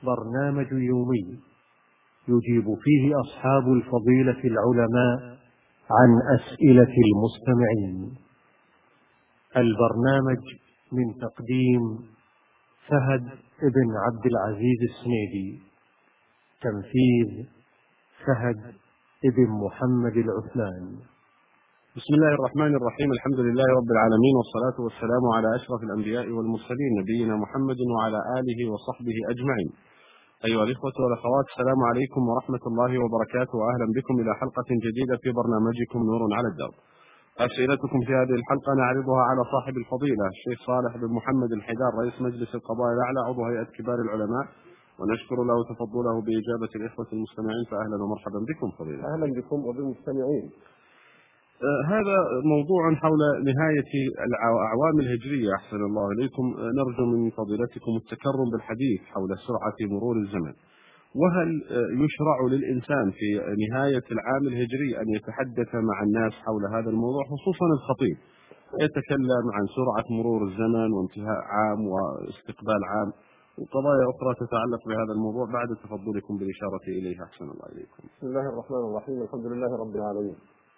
برنامج يومي يجيب فيه أصحاب الفضيلة العلماء عن أسئلة المستمعين. البرنامج من تقديم فهد بن عبد العزيز السنيدي، تنفيذ فهد بن محمد العثمان. بسم الله الرحمن الرحيم. الحمد لله رب العالمين، والصلاة والسلام على أشرف الأنبياء والمرسلين نبينا محمد وعلى آله وصحبه أجمعين. أيها الإخوة والأخوات، السلام عليكم ورحمة الله وبركاته، وأهلا بكم إلى حلقة جديدة في برنامجكم نور على الدرب. أسئلتكم في هذه الحلقة نعرضها على صاحب الفضيلة الشيخ صالح بن محمد الحيدار، رئيس مجلس القضاء الأعلى، عضو هيئة كبار العلماء، ونشكر له تفضله بإجابة الإخوة المستمعين، فأهلا ومرحبا بكم فضيلة. أهلا بكم وبالمستمعين. هذا موضوع حول نهاية الأعوام الهجرية، أحسن الله إليكم. نرجو من فضيلتكم التكرم بالحديث حول سرعة مرور الزمن، وهل يشرع للإنسان في نهاية العام الهجري أن يتحدث مع الناس حول هذا الموضوع، خصوصا الخطيب يتكلم عن سرعة مرور الزمن وانتهاء عام واستقبال عام وقضايا أخرى تتعلق بهذا الموضوع، بعد تفضلكم بالإشارة إليها أحسن الله إليكم. بسم الله الرحمن الرحيم، الحمد لله رب العالمين،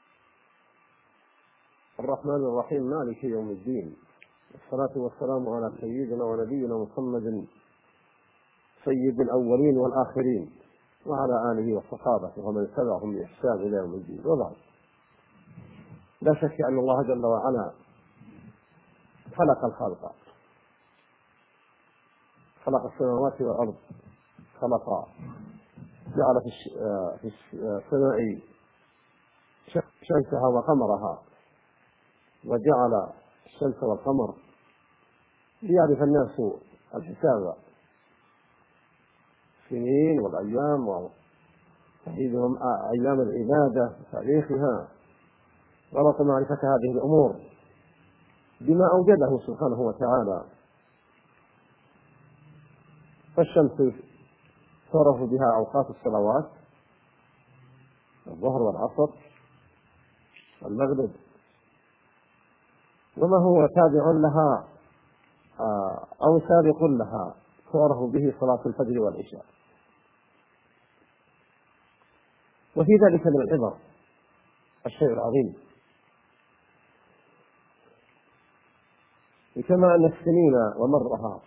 الرحمن الرحيم، مالك يوم الدين، والصلاة والسلام على سيدنا ونبينا محمد سيد الأولين والآخرين، وعلى آله وصحابته ومن تبعهم بإحسان إلى يوم الدين. وبعد، لا شك أن الله جل وعلا خلق الخلق، خلق السماوات والأرض، جعل في السماء شمسها وقمرها، وجعل الشمس والقمر ليعرف الناس الحساب، السنين والأيام وتحديدهم أيام العبادة وتاريخها، وربط معرفة هذه الأمور بما أوجده سبحانه وتعالى. فالشمس تعرف بها أوقات الصلوات، الظهر والعصر والمغرب، وما هو تابع لها أو سابق لها تعرف به صلاة الفجر والعشاء. وفي ذلك من العبر الشيء العظيم، كما أن السنين ومرها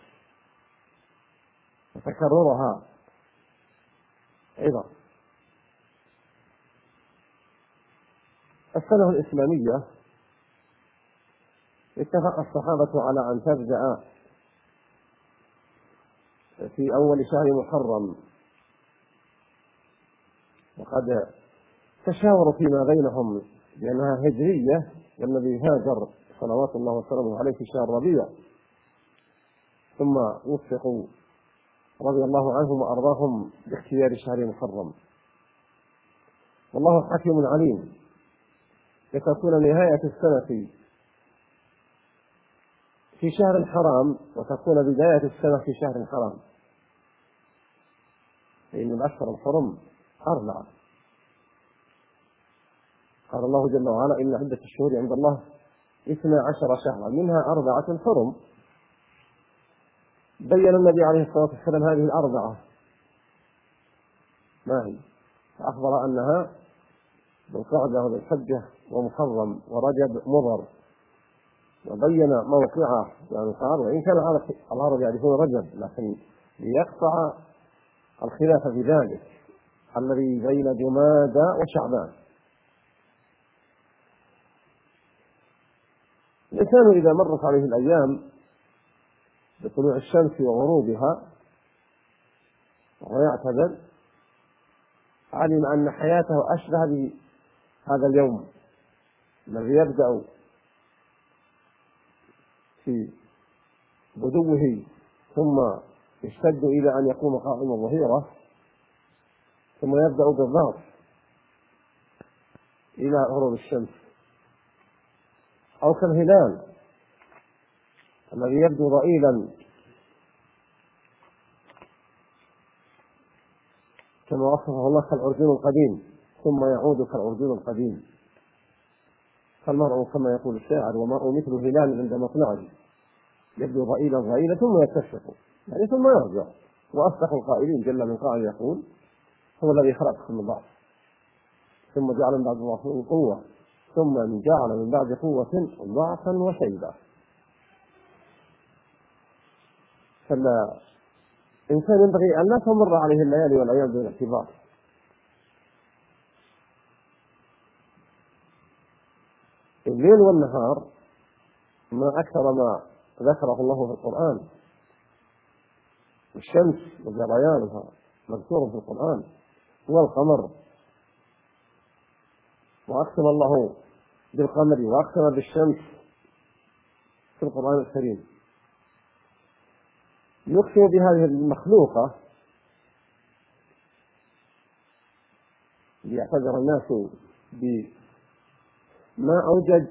وتكررها عبر. السنة الإسلامية اتفق الصحابة على أن تبدأ في أول شهر محرم، وقد تشاوروا فيما بينهم بأنها هجرية، والنبي هاجر صلوات الله وسلامه عليه في شهر ربيع، ثم وفقوا رضي الله عنهم وأرضاهم باختيار شهر محرم. والله حكيم عليم، لتكون نهاية السنة في شهر حرام وتكون بداية السنة في شهر حرام، فإن الأشهر الحرم 4. قال الله جل وعلا: إن عدة الشهور عند الله 12 شهرا منها 4 حرم. بين النبي عليه الصلاة والسلام هذه 4 ما هي، فأخبر أنها ذو القعدة وذو الحجة ومحرم ورجب مضر، وبين موقعه يعني قال: وإن كان العرب يعرفون رجب، لكن ليقطع الخلاف في ذلك الذي بين جمادى وشعبان. الإنسان إذا مرت عليه الأيام بطلوع الشمس وغروبها وهو يعتبر، علم أن حياته أشبه بهذا اليوم الذي يبدأ في بدوه ثم يشتد إلى أن يقوم قائم الظهيرة، ثم يبدأ بالضغط إلى غروب الشمس، أو كالهلال الذي يبدو ضئيلا كما وصفه الله كالعرجون القديم ثم يعود كالعرجون القديم. فالمرء كما يقول الشاعر: ومرء مثل هلال عند مطلعه يبدو ضئيلا ضئيلا ثم يكتشف، يعني ثم يرجع. وأصدق القائلين جل من قائل يقول: هو الذي خلقكم من ضعف ثم جعل من بعد ضعف قوة ثم جعل من بعد قوة ضعفا وشيبا. فالإنسان ينبغي أن لا تمر عليه الليالي والأيام دون اعتبار. الليل والنهار ما أكثر ما ذكره الله في القرآن. الشمس وجريانها مذكور في القرآن، والقمر، وأقسم الله بالقمر وأقسم بالشمس في القرآن الكريم. يقسم بهذه المخلوقة ليعتبر الناس بما أوجد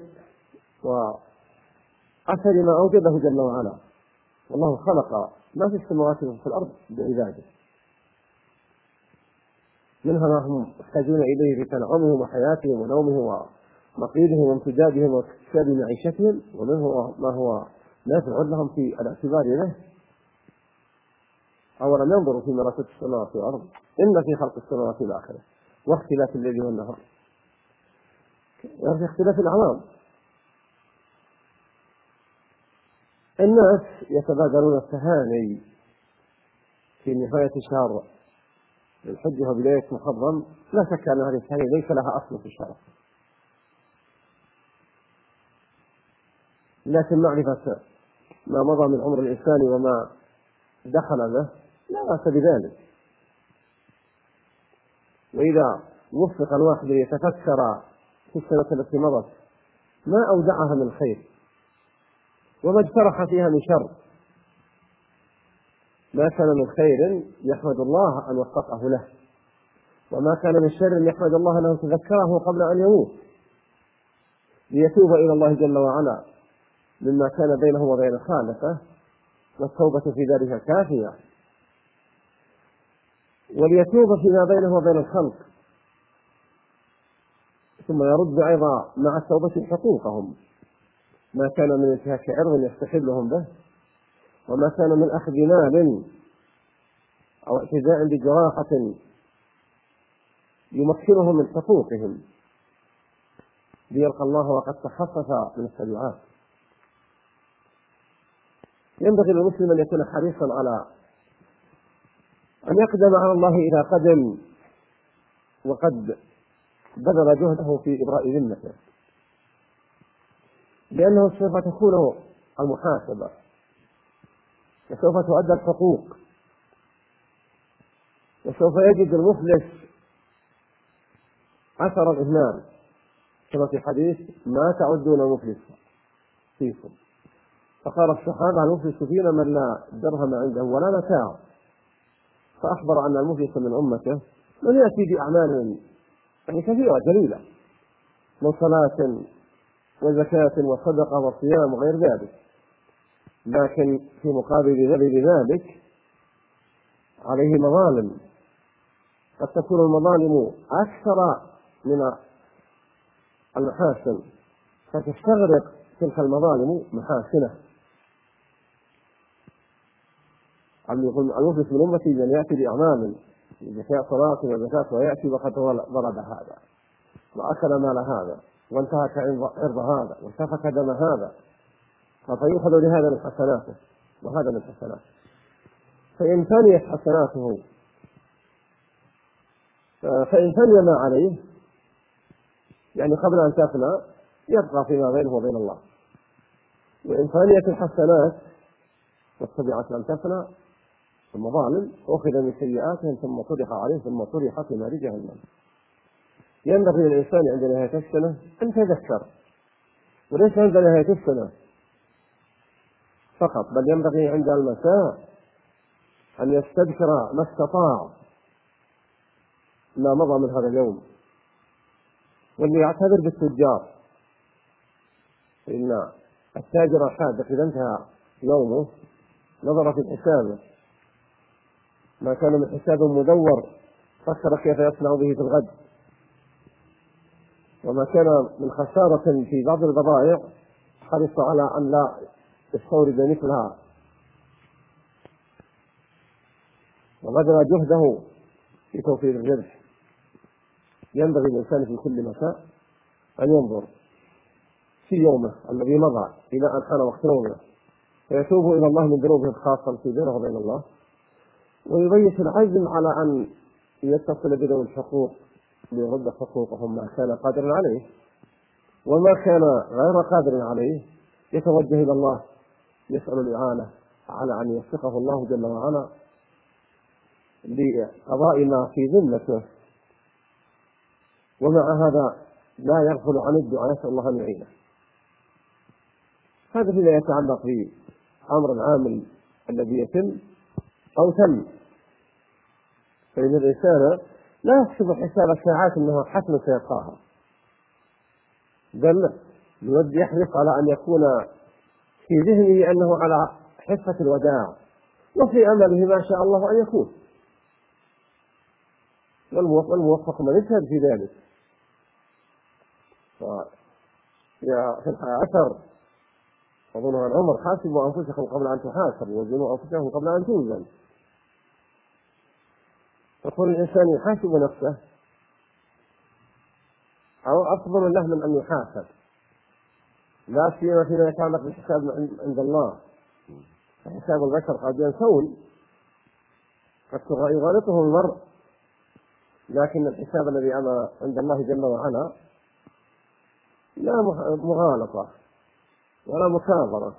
وأثر ما أوجده جل وعلا. والله خلق ما في السماوات وفي الأرض بعباده، منها ما هم يحتاجون إليه في تنعمهم وحياتهم ونومهم ومقيدهم وامتدادهم واكتساب معيشتهم، ومنه ما هو نافع لهم في الاعتبار به. أولا ينظروا في ملكوت السماوات والأرض إن في خلق السماوات والآخرة واختلاف الليل والنهار، يعني في اختلاف الأعوام. الناس يتبادلون التهاني في نهاية شهر الحج وبداية محرم، لا شك أن هذه التهاني ليس لها أصل في الشرع، لكن معرفة ما مضى من عمر الإنسان وما دخل به لا بأس بذلك. وإذا وفق الواحد ليتفكر في السنة التي مضت ما أودعها من خير وما اجترح فيها من شر، ما كان من خير يحمد الله أن وفقه له، وما كان من شر يحمد الله أنه تذكره قبل أن يموت ليتوب إلى الله جل وعلا مما كان بينه وبين خالقه، والتوبة في ذلك كافية، وليتوب فيما بينه وبين الخلق، ثم يرد أيضا مع التوبة حقوقهم، ما كان من انتهاك عرض يستحلهم به، وما كان من أخذ مال أو اعتداء بجراحة يمكنهم من حقوقهم ليلقى الله وقد تخفف من التبعات. ينبغي للمسلم أن يكون حريصا على أن يقدم على الله إذا قدم وقد بذل جهده في إبراء ذمته، لأنه سوف تكون المحاسبة وسوف تؤدى الحقوق، وسوف يجد المفلس أثر الإهمال، كما في حديث: ما تعدون مفلس فيكم. فقال الصحابة: المفلس فينا من لا درهم عنده ولا متاع. فأخبر أن المفلس من أمته من يأتي بأعمال يعني كثيرة جليلة من صلاة وزكاة وصدقة وصيام وغير ذلك، لكن في مقابل ذلك عليه مظالم، قد تكون المظالم أكثر من المحاسن، فتستغرق تلك المظالم محاسنه. المفلس من أمتي من يأتي بأعمال زكاة صلاة وزكاة ويأتي وقد ضرب هذا وأكل مال هذا وانتهك عرض هذا وسفك دم هذا، فيؤخذ لهذا من حسناته وهذا من حسناته، فإن ثنيت حسناته فإن ثني ما عليه يعني قبل أن تفنى يبقى فيما بينه وبين الله، وإن ثنيت الحسنات واتبعت أن تفنى ثم ظالم أخذ من سيئاتهم ثم طرح عليه ثم طرح في نار جهنم. ينبغي للإنسان عند نهاية السنة أن يتذكر، وليس عند نهاية السنة فقط، بل ينبغي عند المساء أن يستذكر ما استطاع ما مضى من هذا اليوم، واللي يعتبر بالتجار، إن التاجر الحاذق إذا انتهى يومه نظر في حسابه ما كان من حساب مدور فكر كيف يصنع به في الغد، وما كان من خسارة في بعض البضائع حرص على أن لا يستورد مثلها وبذل جهده في توفير الربح. ينبغي الإنسان في كل مساء أن ينظر في يومه الذي مضى إلى أن حان وقت نومه، فيتوب إلى الله من ذنوبه الخاصة التي بينه وبين الله، ويبيت العزم على أن يتصل بذوي الحقوق ليرد حقوقهم ما كان قادرا عليه، وما كان غير قادر عليه يتوجه إلى الله يسأل الإعانة على أن يوفقه الله جل وعلا لقضاء ما في ذمته. ومع هذا لا يغفل عن الدعاء، يسأل الله أن يعينه. هذا فيما يتعلق بأمر العامل الذي يتم أو تم، فإن الإنسان لا يحسب حساب الساعات أنه حتما سيبقاها، بل يحرص على أن يكون في ذهنه أنه على حفة الوداع، وفي أمله ما شاء الله أن يكون، والموفق من يجتهد في ذلك. في الأثر أظن عن عمر: حاسبوا أنفسكم قبل أن تحاسبوا وزنوا أنفسكم قبل أن توزن. فكل الإنسان يحاسب نفسه أو أفضل له من أن يحاسب، لا سيما فيما يتعلق بالحساب عند الله. حساب البشر قد ينسون، قد يغالطه المرء، لكن الحساب الذي عند الله جل وعلا لا مغالطة ولا مكابرة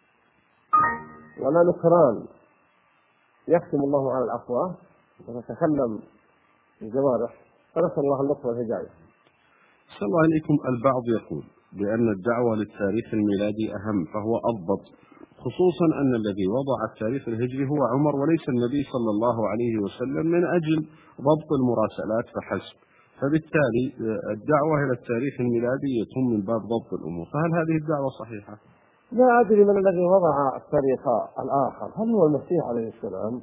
ولا نكران. يختم الله على الأفواه وتتكلم الجوارح، فنسأل الله اللطف والهداية. صلى الله عليكم. البعض يقول بأن الدعوة للتاريخ الميلادي أهم فهو أضبط، خصوصا أن الذي وضع التاريخ الهجري هو عمر وليس النبي صلى الله عليه وسلم، من أجل ضبط المراسلات فحسب، فبالتالي الدعوة إلى التاريخ الميلادي يتم من باب ضبط الأمور. فهل هذه الدعوة صحيحة؟ لا أدري من الذي وضع التاريخ الآخر، هل هو المسيح عليه السلام؟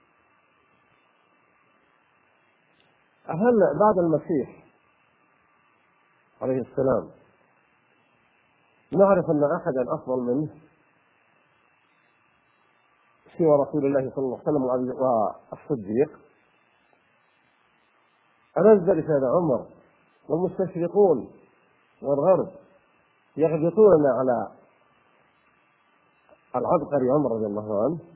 هل بعد المسيح عليه السلام نعرف أن أحدا أفضل منه سوى رسول الله صلى الله عليه وسلم والصديق؟ أنزل هذا عمر، والمستشرقون والغرب يغبطوننا على العبقري عمر رضي الله عنه،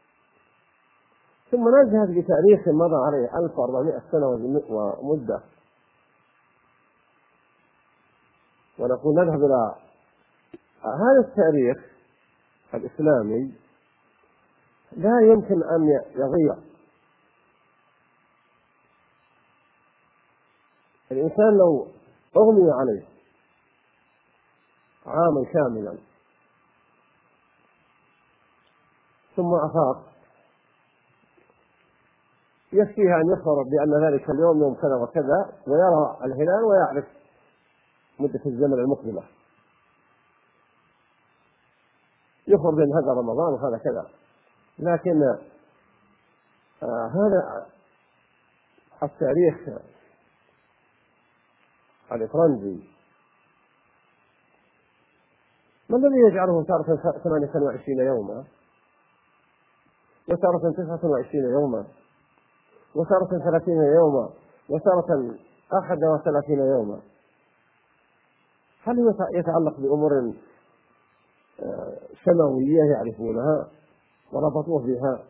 ثم نذهب بتاريخ مضى عليه 1400 سنة ومدة ونقول نذهب إلى هذا التاريخ الإسلامي. لا يمكن أن يضيع. الإنسان لو أغمي عليه عاما كاملا ثم أفاق، يكفيها أن يخبر بأن ذلك اليوم يوم كذا وكذا، ويرى الهلال ويعرف مدة الزمن المقبلة، يخبر بأن هذا رمضان وهذا كذا. لكن هذا التاريخ الإفرنجي ما الذي يجعله تارة 28 يوما وتارة 29 يوما وتارة 30 يوما وتارة 31 يوما؟ هل هو يتعلق بأمور سماوية يعرفونها وربطوه بها،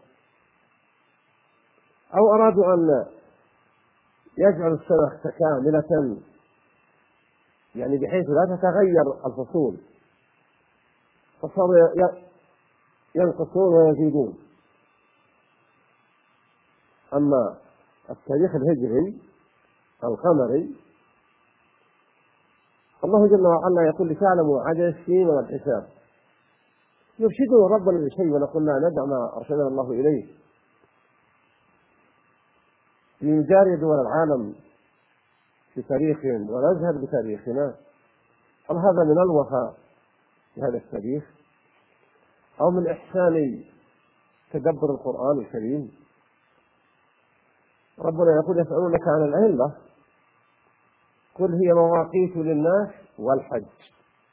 أو أرادوا أن يجعلوا السنة كاملة يعني بحيث لا تتغير الفصول، فصاروا ينقصون ويزيدون؟ أما التاريخ الهجري القمري الله جل وعلا يقول: لتعلموا عدد السنين والحساب. يرشدنا ربنا لشيء ونقول لا ندع ما أرشدنا الله إليه لنجاري دول العالم في تاريخهم ونذهب بتاريخنا. هل هذا من الوفاء بهذا التاريخ أو من إحسان تدبر القرآن الكريم؟ ربنا يقول: يسألونك عن الأهلة قل هي مواقيت للناس والحج.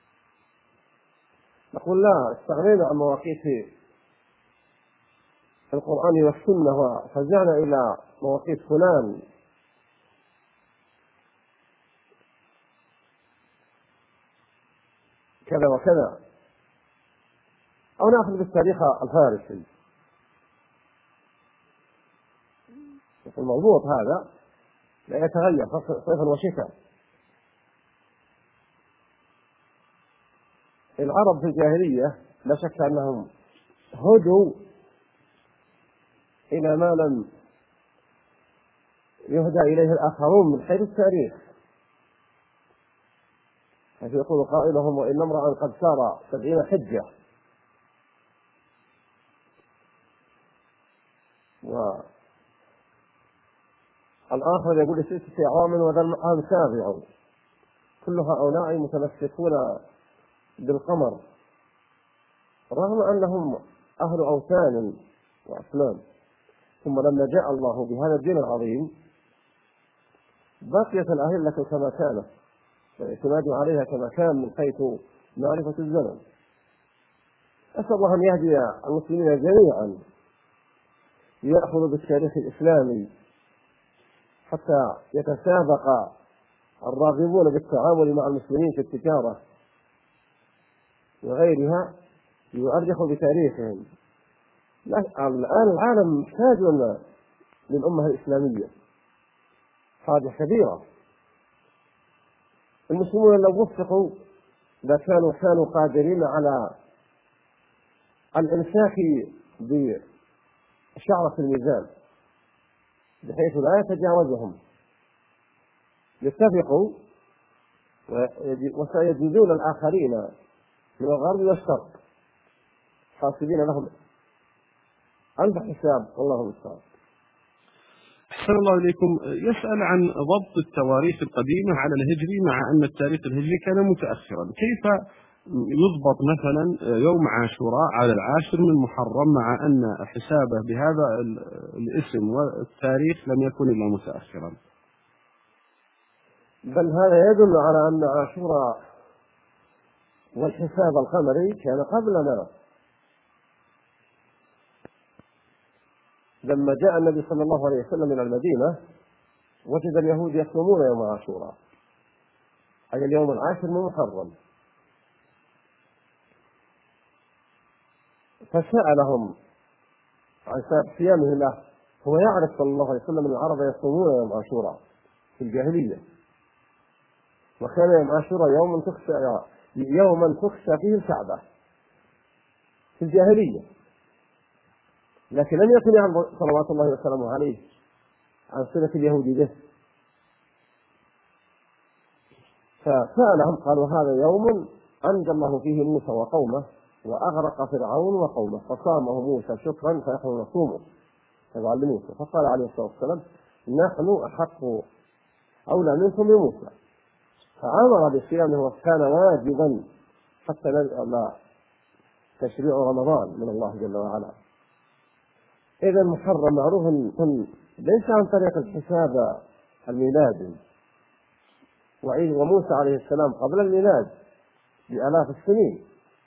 نقول لا، استغنينا عن مواقيت القرآن والسنة وفزعنا إلى مواقيت فلان كذا وكذا، أو نأخذ بالتاريخ الفارسي. الموضوع هذا لا يتغير صيفا وشتاء. العرب في الجاهلية لا شك أنهم هدوا إلى ما لم يهدى إليه الآخرون من حيث التاريخ، حيث يقول قائلهم: وإن امرأ قد سار 70 حجة، والآخر يقول 6 أعوام وذا العام سابع، كل هؤلاء متمسكون بالقمر رغم أنهم أهل أوثان وأصنام. ثم لما جاء الله بهذا الدين العظيم بقيت الأهلة كما كانت والاعتماد عليها كما كان من حيث معرفة الزمن. أسأل الله أن يهدي المسلمين جميعا ليأخذوا بالتاريخ الإسلامي حتى يتسابق الراغبون بالتعامل مع المسلمين في التجارة وغيرها ليؤرخوا بتاريخهم. الآن العالم محتاج للأمة الإسلامية، حاجة كبيرة. المسلمون لو وفقوا كانوا قادرين على الإمساك بشعرة الميزان بحيث لا يتجاوزهم، يتفقوا وسيجدون الآخرين من الغرب والشرق حاسبين لهم عند حساب. والله المستعان. أحسن الله إليكم. يسأل عن ضبط التواريخ القديمة على الهجري مع أن التاريخ الهجري كان متأخرا، كيف يضبط مثلا يوم عاشوراء على 10 من محرم مع أن حسابه بهذا الاسم والتاريخ لم يكن إلا متأخرا؟ بل هذا يدل على أن عاشوراء والحساب القمري كان قبلنا. لما جاء النبي صلى الله عليه وسلم إلى المدينة وجد اليهود يصومون يوم عاشوراء، أي اليوم 10 من محرم، فسألهم عن صيامه له. هو يعرف صلى الله عليه وسلم أن العرب يصومون يوم عاشوراء في الجاهلية، وكان يوم عاشوراء يوما تخشى فيه الكعبة في الجاهلية، لكن لم يكن يعلم صلوات الله وسلامه عليه عن صلة اليهود به. فسألهم قالوا: هذا يوم أنجى الله فيه موسى وقومه وأغرق فرعون وقومه، فصامه موسى شكرا فنحن نصومه تبعا لموسى. فقال عليه الصلاة والسلام: نحن أحق أولى منكم بموسى، فأمر بصيامه وكان واجبا حتى لا تشريع رمضان من الله جل وعلا. إذا محرم معروف ليس عن طريق الحساب الميلادي، وموسى عليه السلام قبل الميلاد بآلاف السنين،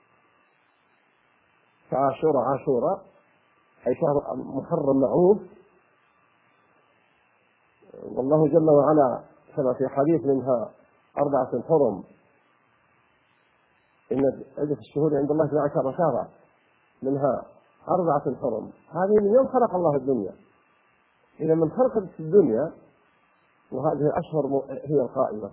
فعاشوراء أي شهر محرم معروف. والله جل وعلا كما في حديث منها 4 حرم، إن عدة الشهور عند الله 12 شهرا منها 4 حرم. هذه من يوم خلق الله الدنيا. إذا من خلقت الدنيا وهذه الأشهر هي القائمة،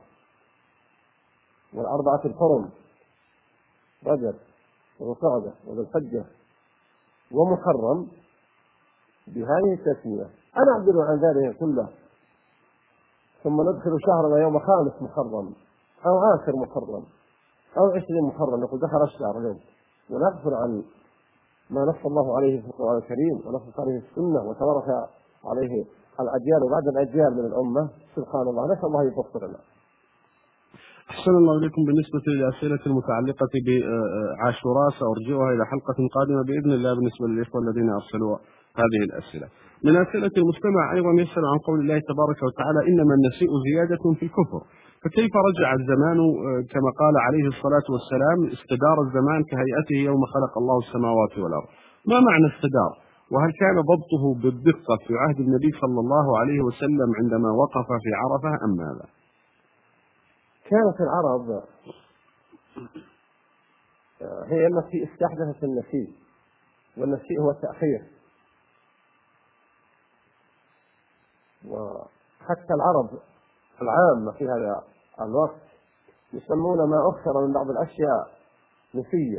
وال4 حرم رجب وقعدة وذو الحجة ومحرم بهذه التسمية. أنا أعبر عن ذلك كله، ثم ندخل شهرنا يوم 5 محرم أو 10 محرم أو 20 محرم، نقول دخل الشهر اليوم، ونغفل عن ما نص الله عليه في القرآن الكريم ونص عليه السنة وتوارث عليه الأجيال وبعد الأجيال من الأمة. سبحان الله، نسأل الله يغفر لنا. أحسن الله إليكم. بالنسبة للأسئلة المتعلقة بعاشوراء سأرجعها إلى حلقة قادمة بإذن الله بالنسبة للإخوة الذين أرسلوا هذه الأسئلة. من أسئلة المستمع أيضا يسأل عن قول الله تبارك وتعالى: إنما النسيء زيادة في الكفر، فكيف رجع الزمان كما قال عليه الصلاة والسلام: استدار الزمان كهيئته يوم خلق الله السماوات والأرض. ما معنى استدار؟ وهل كان ضبطه بالدقة في عهد النبي صلى الله عليه وسلم عندما وقف في عرفة أم ماذا؟ كانت العرب هي التي استحدثت النسيء، والنسيء هو التأخير. وحتى العرب العامة في هذا الوقت يسمون ما أخر من بعض الأشياء نسيا.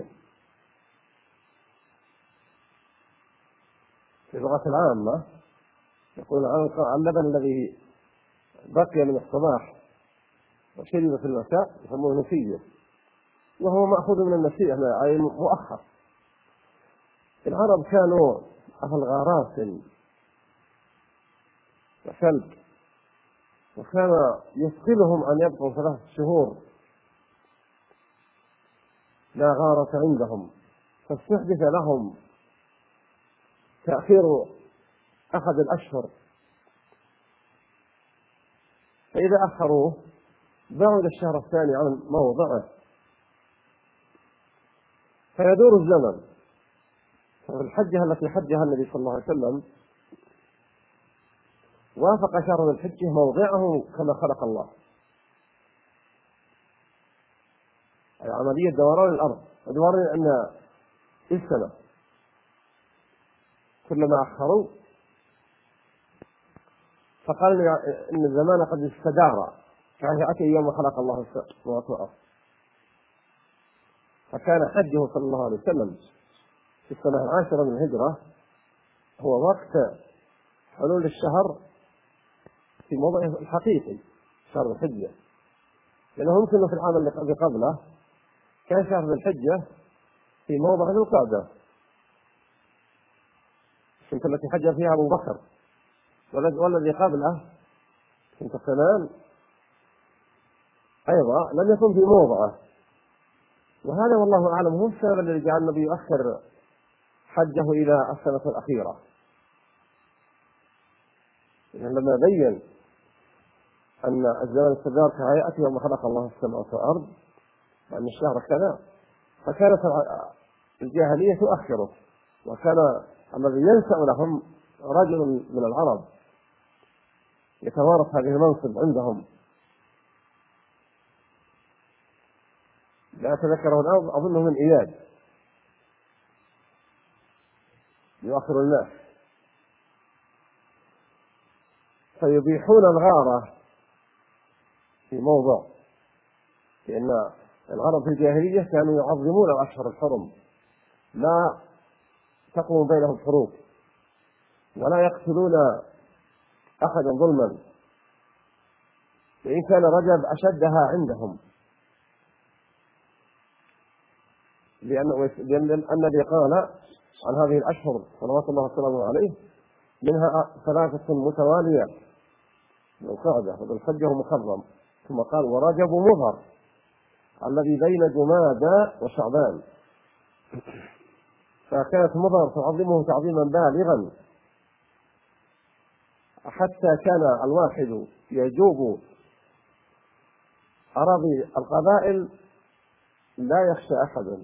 في اللغة العامة يقول عن اللبن الذي بقي من الصباح وشرب في المساء يسمونه نسيا، وهو مأخوذ من النسيء أي مؤخر. العرب كانوا أهل غارات وسلب، وكان يثقلهم أن يبقوا 3 شهور لا غارة عندهم، فاستحدث لهم تأخير أحد الأشهر، فإذا أخروه بعد الشهر الثاني عن موضعه فيدور الزمن. ففي الحجة التي حجها النبي صلى الله عليه وسلم وافق شهر الحجة موضعه كما خلق الله، أي عملية دوران الأرض ودوران أن السنة كلما أخروا فقال إن الزمان قد استدار كهيئته يوم خلق الله السماوات والأرض. فكان حجه صلى الله عليه وسلم في السنة 10 من الهجرة هو وقت حلول الشهر في موضعه الحقيقي شهر الحجة، لأنه ممكن في العام الذي قبله كان شهر الحجة في موضع ذو القعدة التي حج فيها أبو بكر، والذي قبله كنت سنان أيضا لم يكن في موضعه. وهذا والله أعلم هو السبب الذي جعل النبي يؤخر حجه إلى السنة الأخيرة، لما بين أن الزمن استدار كهيئته يوم خلق الله السماوات والأرض وأن الشهر كذا، فكانت الجاهلية تؤخره. وكان الذي ينسأ لهم رجل من العرب يتوارث هذه المنصب عندهم، لا أتذكره الآن، أظنه من إياد، يؤخر الناس فيبيحون الغارة في موضع، لأن العرب في الجاهلية كانوا يعظمون الأشهر الحرم، لا تقوم بينهم حروب ولا يقتلون أحدا ظلما، وإن كان رجب أشدها عندهم، لأن النبي قال عن هذه الأشهر صلوات الله وسلامه عليه منها 3 متوالية ذو القعدة وذو الحجة ومحرم، ثم قال ورجب مضر الذي بين جمادى وشعبان، فكانت مضر تعظمه تعظيما بالغا حتى كان الواحد يجوب أراضي القبائل لا يخشى أحدا.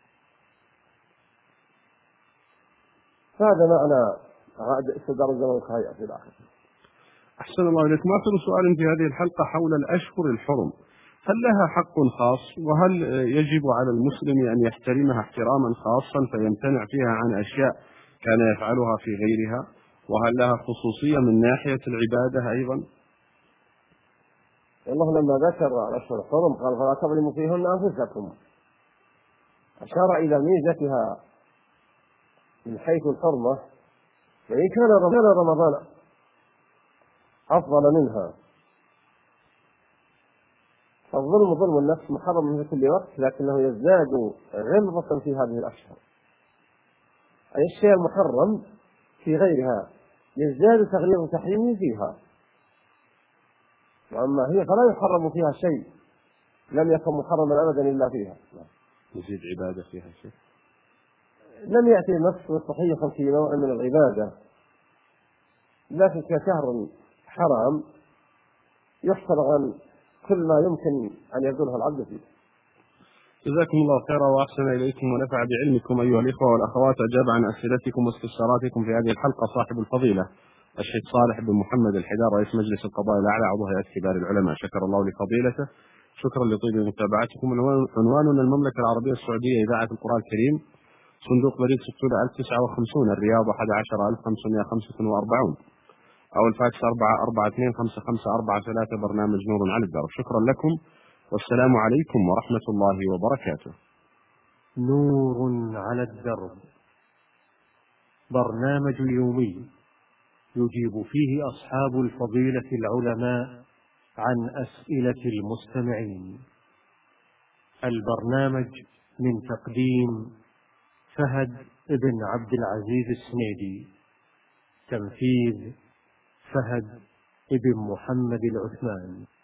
هذا معنى استدار الزمن كهيئة في الآخر. أحسن الله إليك. ما في سؤال في هذه الحلقة حول الأشهر الحرم، هل لها حق خاص؟ وهل يجب على المسلم أن يحترمها احتراما خاصا فيمتنع فيها عن أشياء كان يفعلها في غيرها؟ وهل لها خصوصية من ناحية العبادة أيضا؟ الله لما ذكر الأشهر الحرم قال فلا تظلموا فيهن أنفسكم، أشار إلى ميزتها من حيث الحرمة، وإن كان رمضان أفضل منها، فالظلم ظلم النفس محرم في كل وقت، لكنه يزداد غلظة في هذه الأشهر، أي الشيء المحرم في غيرها يزداد تغليظ تحريمه فيها، وأما هي فلا يحرم فيها شيء لم يكن محرما أبدا إلا فيها. يزيد عبادة فيها شيء لم يأتي النص صحيحا في نوع من العبادة، لكن كشهر حرام يحصل عن كل ما يمكن أن يبذله العبد فيه. جزاكم الله خيرا وأحسن إليكم ونفع بعلمكم أيها الإخوة والأخوات. أجاب عن أسئلتكم واستفساراتكم في هذه الحلقة صاحب الفضيلة الشيخ صالح بن محمد الحدار رئيس مجلس القضاء الأعلى عضو هيئة كبار العلماء، شكر الله لفضيلته. شكرا لطيب متابعتكم. عنواننا المملكة العربية السعودية إذاعة القرآن الكريم، صندوق بريد 6059 الرياض 11545 أو الفاكس 442554 برنامج نور على الدرب. شكرا لكم والسلام عليكم ورحمة الله وبركاته. نور على الدرب، برنامج يومي يجيب فيه أصحاب الفضيلة العلماء عن أسئلة المستمعين. البرنامج من تقديم فهد بن عبد العزيز السنيدي، تنفيذ فهد بن محمد العثمان.